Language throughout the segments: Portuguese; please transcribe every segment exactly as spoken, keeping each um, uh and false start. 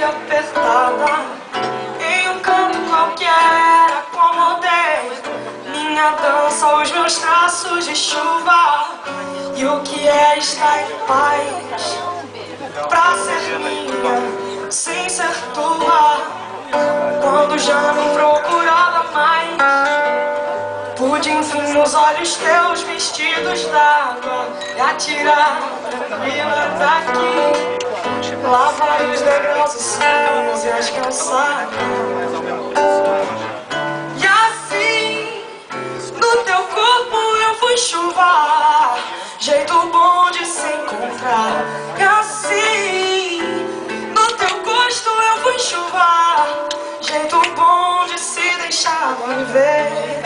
apertada. Em um canto qualquer acomodei minha dança, os meus traços de chuva. E o que é estar em paz pra ser minha, sem ser tua. Quando já não procurava mais, pude enfim nos olhos teus vestidos d'água e atirar tranquila daqui. Lavar os degraus, os sonhos e as calçadas. E assim, no teu corpo eu fui chuva, jeito bom de se encontrar. E assim, no teu gosto eu fui chuva, jeito bom de se deixar viver.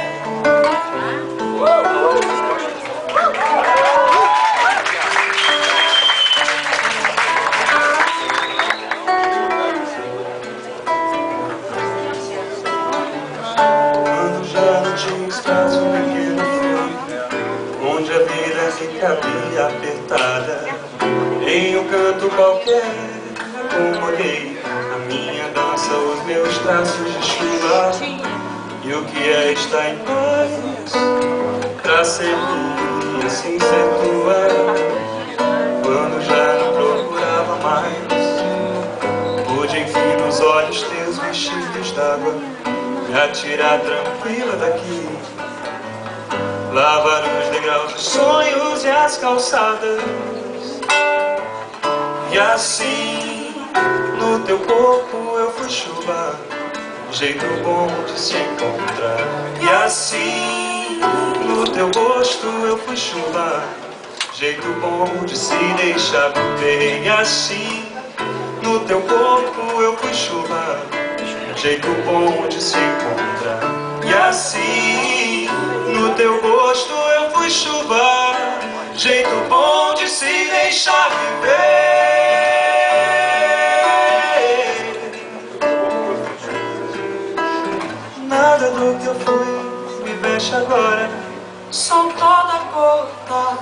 Cabia apertada em um canto qualquer, acomodei a minha dança, os meus traços de chuva. E o que é estar em paz pra ser minha, sem ser tua. Quando já não procurava mais, pude enfim nos olhos teus vestidos d'água me atirar tranquila daqui. Lavar os degraus, os sonhos e as calçadas. E assim, no teu corpo eu fui chuva, jeito bom de se encontrar. E assim, no teu rosto eu fui chuva, jeito bom de se deixar viver. E assim, no teu corpo eu fui chuva, jeito bom de se encontrar. E assim, no teu rosto eu fui chuva, jeito bom de se deixar viver. Nada do que eu fui me mexe agora. Sou toda gota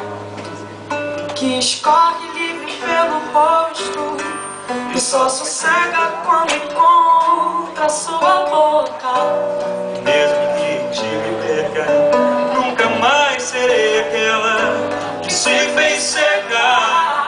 que escorre livre pelo rosto e só sossega quando encontra sua boca. Mesmo que te me perca, nunca mais serei aquela que se fez cegar,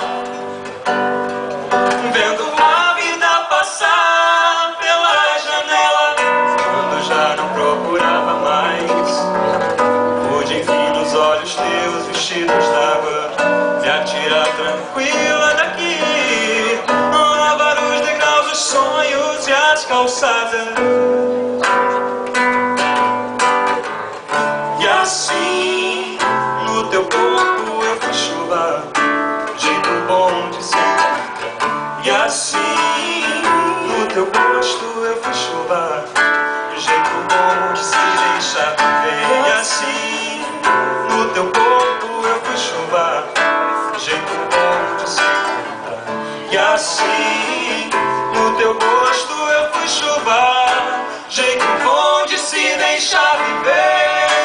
vendo a vida passar pela janela. Quando já não procurava mais, pude enfim nos olhos teus vestidos d'água me atirar tranquila daqui. Lavar os degraus, os sonhos e as calçadas. Assim, no teu corpo eu fui chuva, jeito bom de se encontrar. E assim, no teu rosto eu fui chuva, jeito bom de se deixar viver. E assim, no teu corpo eu fui chuva, jeito bom de se encontrar. E assim, no teu rosto eu fui chuva, jeito bom de se deixar viver.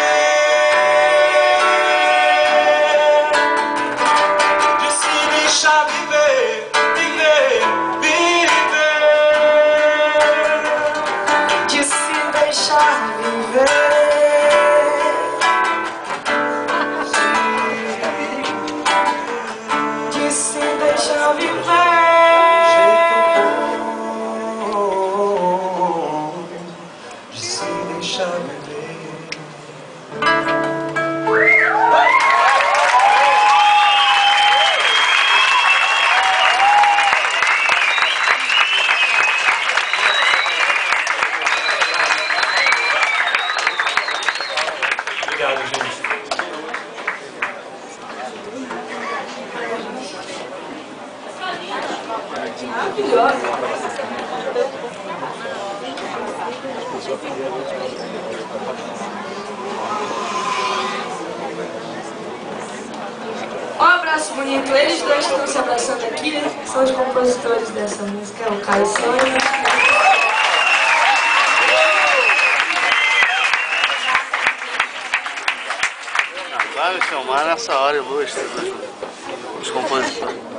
Deixa viver, viver, viver. De se deixar viver. De se deixar viver. De se deixar viver. Obrigado, gente. Um abraço bonito. Eles dois estão se abraçando aqui, são os compositores dessa música, é o Caio e Sônia. Vai me filmar nessa hora ilustre, os compositores.